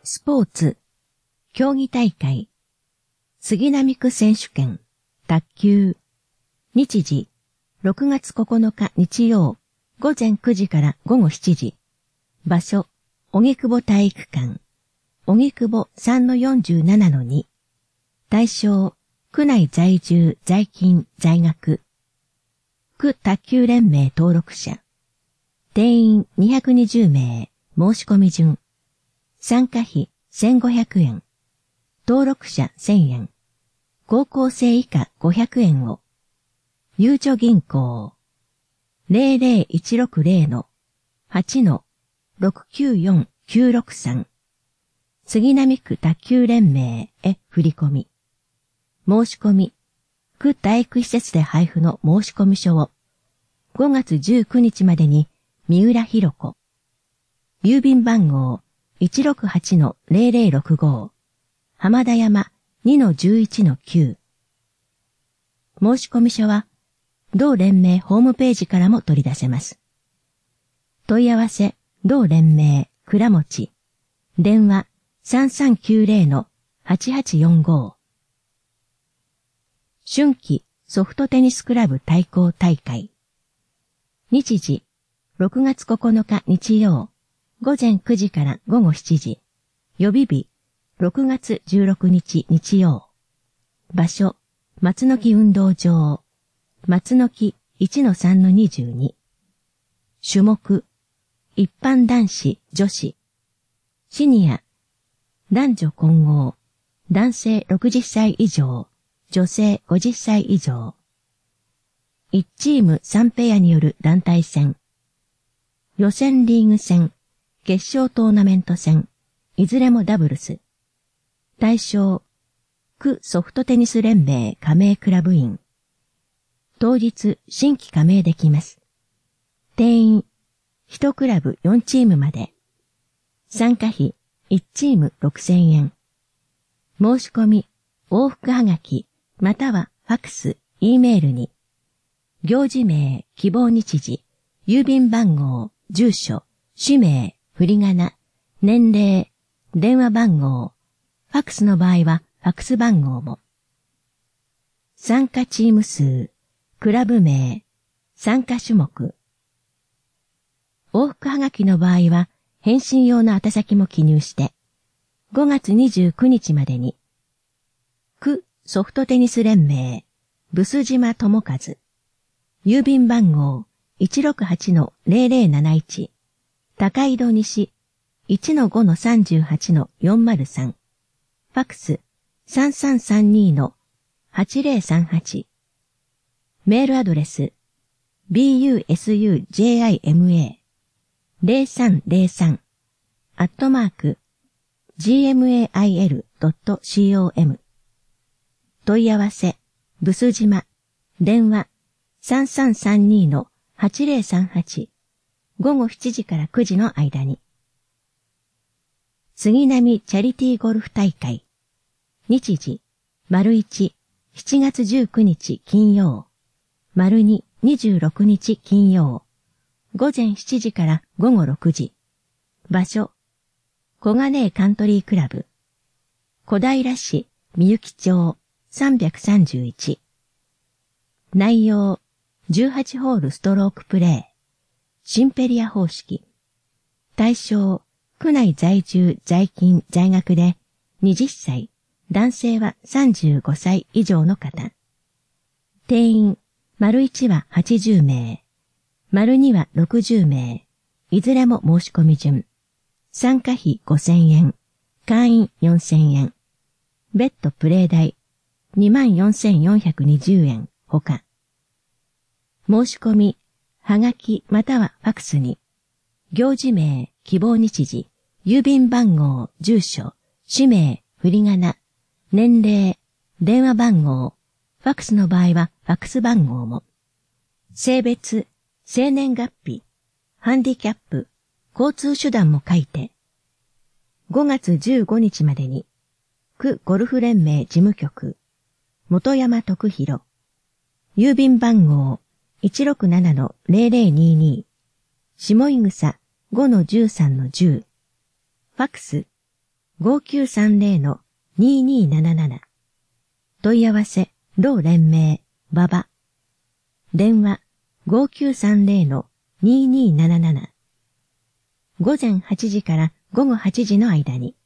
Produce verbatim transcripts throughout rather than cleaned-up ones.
スポーツ、競技大会、杉並区選手権、卓球、日時、ろくがつここのか日曜、午前くじから午後しちじ、場所、荻窪体育館、荻窪 さんのよんじゅうななのに、対象、区内在住、在勤、在学、区卓球連盟登録者、定員にひゃくにじゅうめい、申し込み順、参加費せんごひゃくえん、登録者せんえん、高校生以下ごひゃくえんを、ゆうちょ銀行 ゼロゼロいちろくゼロのはちのろくきゅうよんきゅうろくさん 杉並区卓球連盟へ振り込み。申し込み、区体育施設で配布の申し込み書をごがつじゅうくにちまでに三浦弘子。郵便番号 いちろくはちのゼロゼロろくご 浜田山 にのじゅういちのきゅう。申し込み書は同連盟ホームページからも取り出せます。問い合わせ、同連盟、倉持。電話、さんさんきゅうゼロのはちはちよんご。春季ソフトテニスクラブ対抗大会。日時、ろくがつここのか日曜、午前くじから午後しちじ。予備日、ろくがつじゅうろくにち日曜。場所、松の木運動場。松の木 いちのさんのにじゅうに。種目、一般男子、女子。シニア、男女混合、男性ろくじゅっさい以上、女性ごじゅっさい以上。いちチームさんペアによる団体戦。予選リーグ戦、決勝トーナメント戦、いずれもダブルス。対象、区ソフトテニス連盟加盟クラブ員。当日新規加盟できます。定員、いちクラブよんチームまで。参加費、いちチームろくせんえん。申し込み、往復はがき、またはファクス、Eメールに。行事名、希望日時、郵便番号、住所、氏名、振り仮名、年齢、電話番号、ファクスの場合はファクス番号も。参加チーム数、クラブ名、参加種目。往復はがきの場合は、返信用の宛先も記入して、ごがつにじゅうくにちまでに、区ソフトテニス連盟、ブス島智和、郵便番号 いちろくはちのゼロゼロなないち、高井戸西 いちのごのさんじゅうはちのよんまるさん、ファクスさんさんさんにのはちゼロさんはち、メールアドレス ビーユーエスユージェーアイエムエー ゼロさんゼロさん アットマーク ジーエムエーアイエルドットコム 問い合わせ、ブス島、電話さんさんさんにのはちゼロさんはち、午後しちじからくじの間に。杉並チャリティーゴルフ大会。日時、丸いち、しちがつじゅうくにち金曜。丸に、にじゅうろくにち金曜。午前しちじから午後ろくじ。場所、小金井カントリークラブ。小平市、みゆき町、さんびゃくさんじゅういち。内容、じゅうはちホールストロークプレー。シンペリア方式。対象、区内在住、在勤、在学で、はたち、男性はさんじゅうごさい以上の方。定員、丸いちははちじゅうめい、丸にはろくじゅうめい、いずれも申し込み順。参加費ごせんえん、会員よんせんえん。別途プレー代、にまんよんせんよんひゃくにじゅうえん、ほか。申し込み、はがきまたはファクスに、行事名、希望日時、郵便番号、住所、氏名、振り仮名、年齢、電話番号、ファクスの場合はファクス番号も。性別、生年月日、ハンディキャップ、交通手段も書いて、ごがつじゅうごにちまでに、区ゴルフ連盟事務局、本山徳弘、郵便番号 いちろくななのゼロゼロにに、下井草 ごのじゅうさんのじゅう、ファクスごきゅうさんゼロのににーなななな。問い合わせ、同連盟、馬場。電話、ごきゅうさんゼロのににーなななな。午前はちじから午後はちじの間に。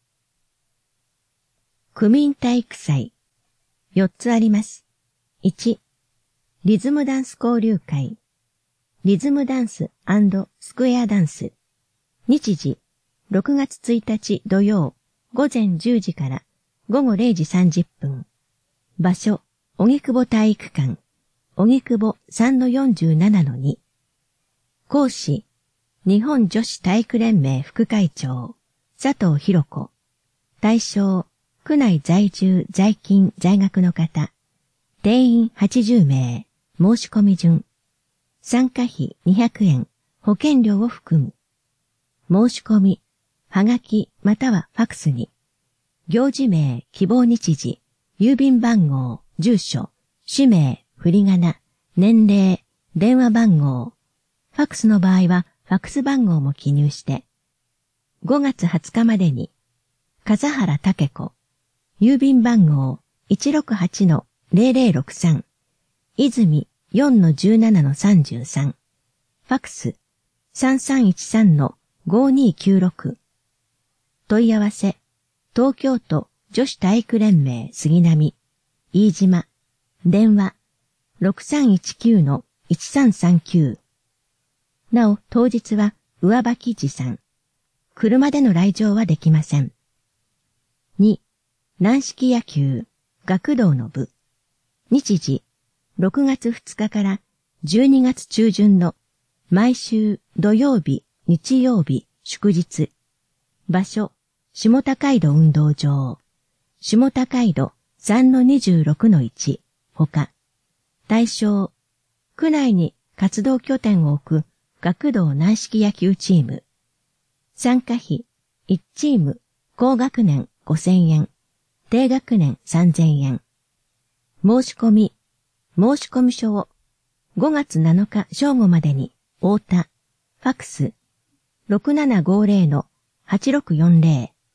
区民体育祭。よっつあります。いち、リズムダンス交流会。リズムダンス&スクエアダンス。日時、ろくがつついたち土曜、午前じゅうじから午後れいじさんじゅっぷん。場所、荻窪体育館。荻窪 さんのよんじゅうななのに。講師、日本女子体育連盟副会長、佐藤博子。対象、区内在住在勤在学の方。定員はちじゅうめい。申し込み順。参加費にひゃくえん。保険料を含む。申し込み、はがきまたはファクスに。行事名、希望日時、郵便番号、住所、氏名、振り仮名、年齢、電話番号。ファクスの場合はファクス番号も記入して。ごがつはつかまでに。笠原武子。郵便番号 いちろくはちのゼロゼロろくさん。泉 よんのじゅうななのさんじゅうさん。ファクス さんさんいちさんのごにきゅうろく。問い合わせ、東京都女子体育連盟杉並、飯島、電話 ろくさんいちきゅうのいちさんさんきゅう。なお、当日は上履き持参。車での来場はできません。に、軟式野球、学童の部。日時、ろくがつふつかからじゅうにがつちゅうじゅんの毎週土曜日、日曜日、祝日。場所、下高井戸運動場。下高井戸 さんのにじゅうろくのいち。ほか。対象、区内に活動拠点を置く学童軟式野球チーム。参加費、いちチーム、高学年ごせんえん。低学年さんぜんえん。申し込み、申し込み書をごがつなのか正午までに、太田、ファクス、ろくななごゼロのはちろくよんゼロ。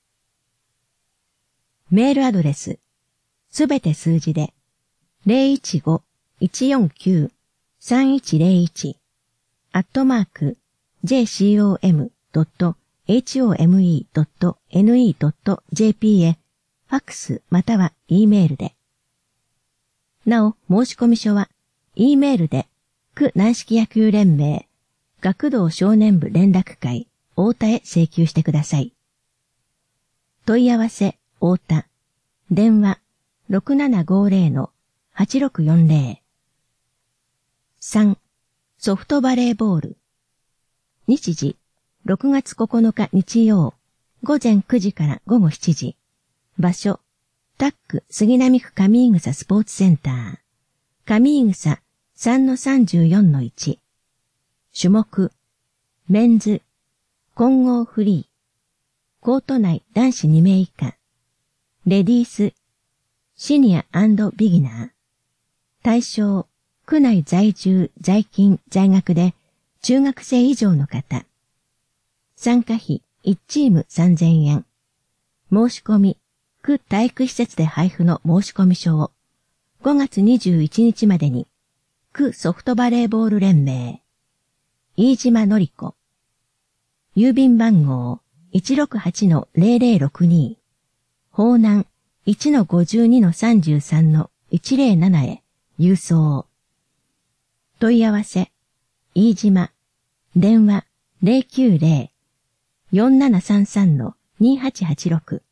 メールアドレス、すべて数字で、ゼロいちご いちよんきゅう さんいちゼロいち、アットマーク、ジェイシーオーエムドットホームドットネットドットジェーピー へ、ファックスまたは E メールで。なお、申込書は、E メールで、区軟式野球連盟、学童少年部連絡会、太田へ請求してください。問い合わせ、太田。電話、ろくななごゼロのはちろくよんゼロ。さん、ソフトバレーボール。日時、ろくがつここのか日曜、午前くじから午後しちじ。場所、タック杉並区上井草スポーツセンター。上井草 さんのさんじゅうよんのいち。種目、メンズ、混合フリー。コート内男子にめい以下。レディース、シニア&ビギナー。対象、区内在住、在勤、在学で中学生以上の方。参加費いちチームさんぜんえん。申し込み、区体育施設で配布の申込書をごがつにじゅういちにちまでに、区ソフトバレーボール連盟、飯島のり子。郵便番号 いちろくはちのゼロゼロろくに。方南 いちのごじゅうにのさんじゅうさんのいちゼロなな へ郵送。問い合わせ、飯島。電話 ゼロきゅうゼロ よんななさんさんのにはちはちろく。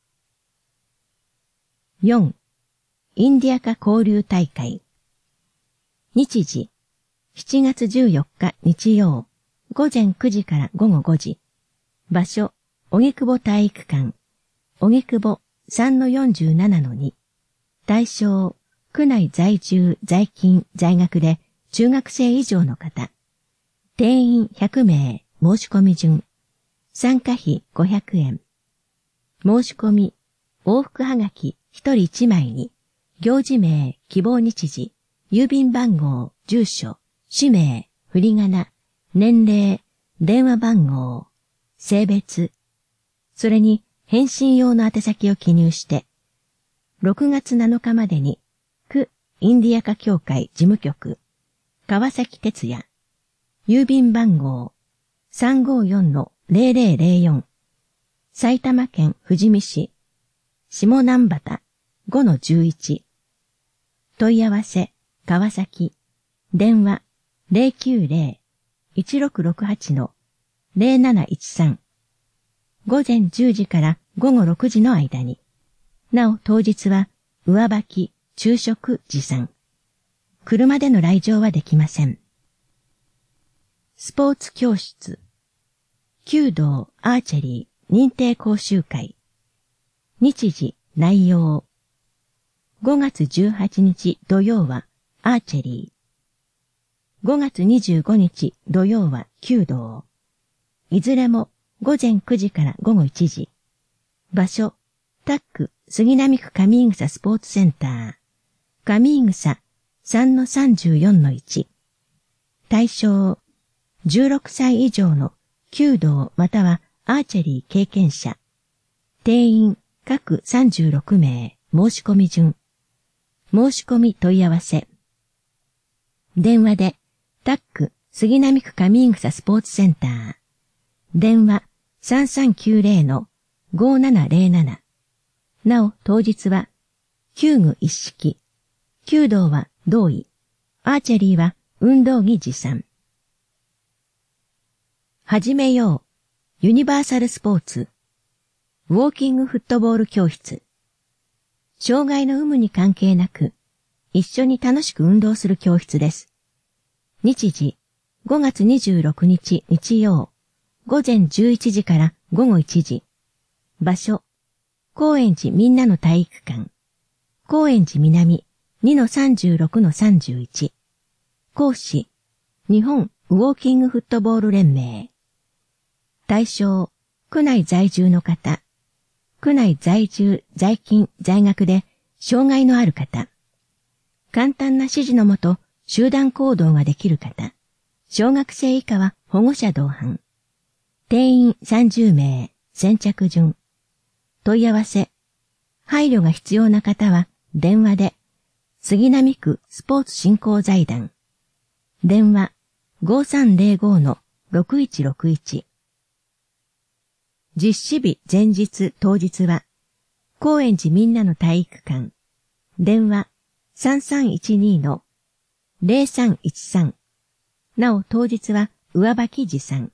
よん、インディアカ交流大会。日時、しちがつじゅうよっか日曜、午前くじから午後ごじ。場所、荻窪体育館。荻窪 さんのよんじゅうななのに。対象、区内在住、在勤、在学で中学生以上の方。定員ひゃくめい、申し込み順。参加費ごひゃくえん。申し込み、往復はがきひとりいちまいに、行事名、希望日時、郵便番号、住所、氏名、振り仮名、年齢、電話番号、性別、それに返信用の宛先を記入して、ろくがつなのかまでに、区インディアカ協会事務局、川崎哲也、郵便番号 さんごよんのゼロゼロゼロよん、埼玉県富士見市、下南畑 ごのじゅういち、問い合わせ、川崎、電話 ゼロきゅうゼロ いちろくろくはちのゼロなないちさん、午前じゅうじから午後ろくじの間に、なお当日は上履き、昼食持参。車での来場はできません。スポーツ教室、弓道アーチェリー認定講習会。日時、内容。ごがつじゅうはちにち土曜はアーチェリー。ごがつにじゅうごにち土曜は弓道。いずれもごぜんくじからごごいちじ。場所、タック杉並区上井草スポーツセンター。上井草 さんのさんじゅうよんのいち。対象、じゅうろくさい以上の弓道またはアーチェリー経験者。定員各さんじゅうろくめい、申し込み順。申し込み問い合わせ。電話で、タック杉並区上井草スポーツセンター。電話さんさんきゅうゼロのごななゼロなな。なお当日は、弓具一式。弓道は同意。アーチェリーは運動着持参。始めよう。ユニバーサルスポーツ。ウォーキングフットボール教室。障害の有無に関係なく、一緒に楽しく運動する教室です。日時、ごがつにじゅうろくにち日曜、午前じゅういちじから午後いちじ。場所、高円寺みんなの体育館。高円寺南 にのさんじゅうろくのさんじゅういち。講師、日本ウォーキングフットボール連盟。対象、区内在住の方。区内在住、在勤、在学で障害のある方。簡単な指示のもと集団行動ができる方。小学生以下は保護者同伴。定員さんじゅうめい、先着順。問い合わせ。配慮が必要な方は電話で。杉並区スポーツ振興財団。電話ごさんゼロごのろくいちろくいち。実施日前日当日は、高円寺みんなの体育館。電話さんさんいちにのゼロさんいちさん。なお当日は上履き持参。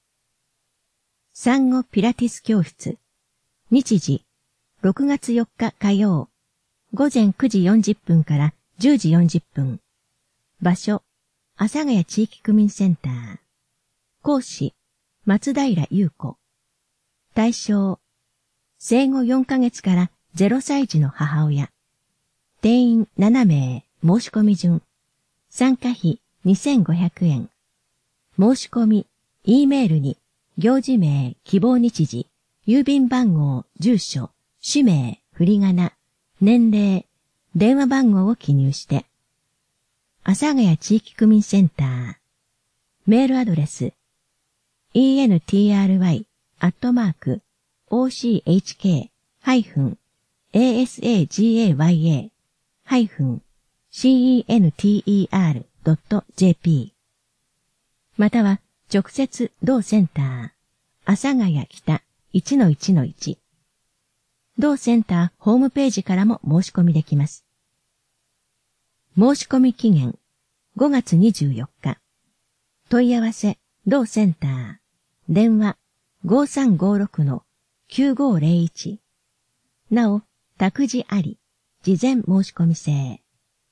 産後ピラティス教室。日時、ろくがつよっか火曜、午前くじよんじゅっぷんからじゅうじよんじゅっぷん。場所、阿佐ヶ谷地域区民センター。講師、松平優子。対象、生後よんかげつからゼロさい児の母親。定員ななめい、申し込み順。参加費にせんごひゃくえん。申し込み、E メールに、行事名、希望日時、郵便番号、住所、氏名、振り仮名、年齢、電話番号を記入して、阿佐ヶ谷地域区民センター、メールアドレス、イーエヌティーアールワイ アットマーク、オーシーエイチケー ハイフン、エーエスエージーエーワイエー ハイフン、シーイーエヌティーイーアール ドット ジェーピー。または、直接同センター、阿佐ヶ谷北 いちのいちのいち。同センターホームページからも申し込みできます。申し込み期限ごがつにじゅうよっか。問い合わせ同センター電話 ごさんごろくのきゅうごゼロいち。なお、託児あり、事前申し込み制。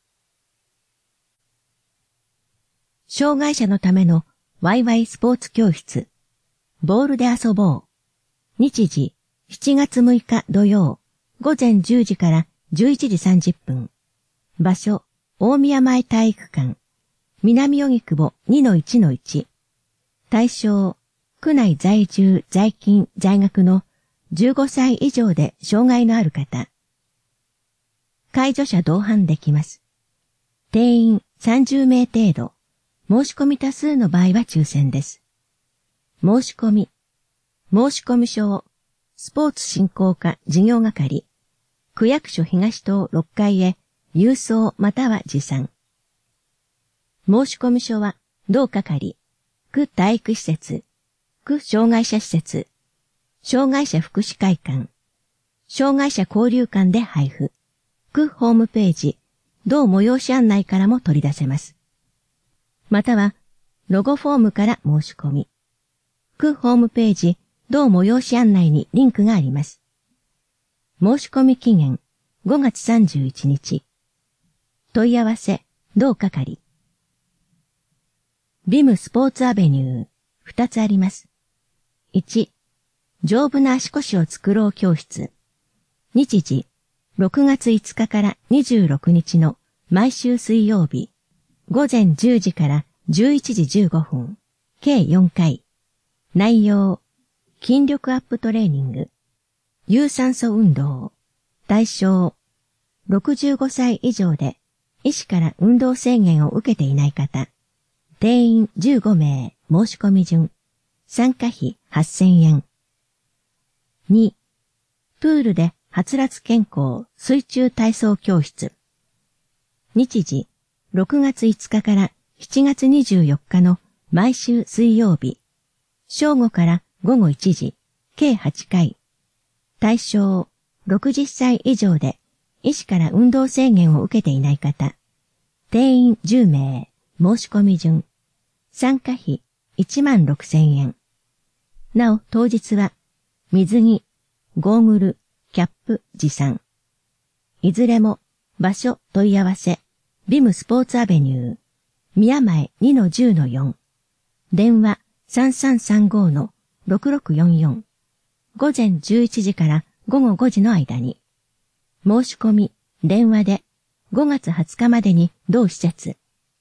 障害者のためのワイワイスポーツ教室。ボールで遊ぼう。日時、しちがつむいか土曜、午前じゅうじからじゅういちじさんじゅっぷん。場所、大宮前体育館。南荻窪 にのいちのいち。対象、区内在住、在勤、在学のじゅうごさい以上で障害のある方。介助者同伴できます。定員さんじゅうめい程度。申し込み多数の場合は抽選です。申し込み。申し込み書をスポーツ振興課事業係、区役所東棟ろっかいへ郵送または持参。申込書は、同係、区体育施設、区障害者施設、障害者福祉会館、障害者交流館で配布、区ホームページ、同催し案内からも取り出せます。または、ロゴフォームから申し込み、区ホームページ、同催し案内にリンクがあります。申し込み期限、ごがつさんじゅういちにち。問い合わせ、同係。ビムスポーツアベニュー、二つあります。いち、丈夫な足腰を作ろう教室。日時、ろくがついつかからにじゅうろくにちの毎週水曜日、ごぜんじゅうじからじゅういちじじゅうごふん、計よんかい。内容、筋力アップトレーニング、有酸素運動、対象、ろくじゅうごさい以上で医師から運動制限を受けていない方、定員じゅうごめい、申し込み順、参加費はっせんえん。に、プールではつらつ健康水中体操教室。日時、ろくがついつかからしちがつにじゅうよっかの毎週水曜日、正午からごごいちじ、計はちかい。対象、ろくじゅっさい以上で医師から運動制限を受けていない方、定員じゅうめい、申し込み順、参加費いちまんろくせんえん。なお当日は、水着、ゴーグル、キャップ持参。いずれも場所問い合わせ、ビムスポーツアベニュー、宮前 にのじゅうのよん。電話さんさんさんごのろくろくよんよん。ごぜんじゅういちじからごごごじの間に。申し込み、電話でごがつはつかまでに同施設。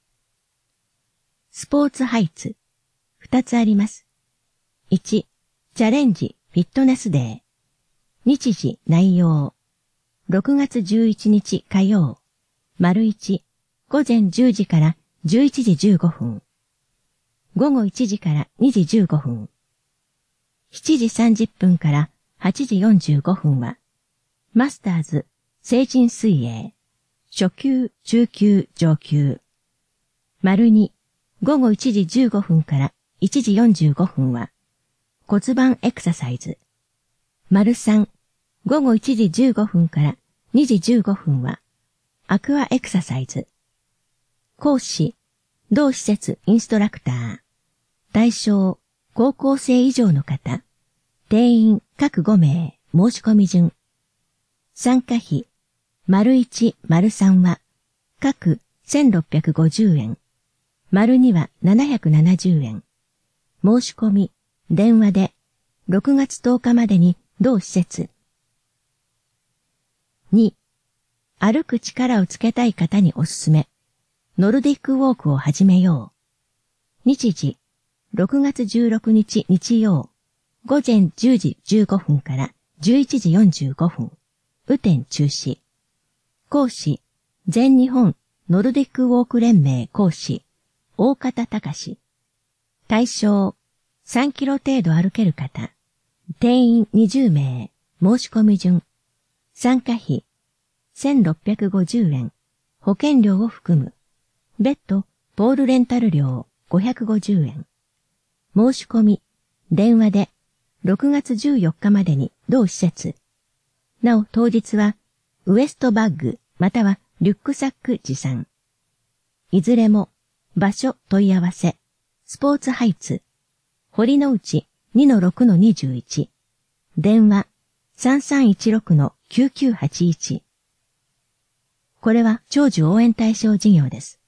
スポーツハイツ。二つあります。いち、チャレンジフィットネスデー。日時内容。ろくがつじゅういちにち火曜。丸いち、ごぜんじゅうじからじゅういちじじゅうごふん。ごごいちじからにじじゅうごふん。しちじさんじゅっぷんからはちじよんじゅうごふんは、マスターズ成人水泳。初級、中級、上級。丸に、ごごいちじじゅうごふんからいちじよんじゅうごふんは、骨盤エクササイズ。丸さん、ごごいちじじゅうごふんからにじじゅうごふんは、アクアエクササイズ。講師、同施設インストラクター。対象、高校生以上の方。定員各ごめい、申し込み順。参加費、丸いち、丸さんは、各せんろっぴゃくごじゅうえん。丸にはななひゃくななじゅうえん。申し込み、電話で、ろくがつとおかまでに同施設。に、歩く力をつけたい方におすすめ。ノルディックウォークを始めよう。日時、ろくがつじゅうろくにち日曜、ごぜんじゅうじじゅうごふんからじゅういちじよんじゅうごふん。雨天中止。講師、全日本ノルディックウォーク連盟講師、大方隆。対象、さんキロ程度歩ける方。定員にじゅうめい、申し込み順。参加費、せんろっぴゃくごじゅうえん。保険料を含む。別途、ポールレンタル料ごひゃくごじゅうえん。申し込み、電話で、ろくがつじゅうよっかまでに同施設。なお当日は、ウエストバッグまたはリュックサック持参。いずれも、場所問い合わせ、スポーツハイツ、堀之内 にのろくのにじゅういち。電話さんさんいちろくのきゅうきゅうはちいち。これは長寿応援対象事業です。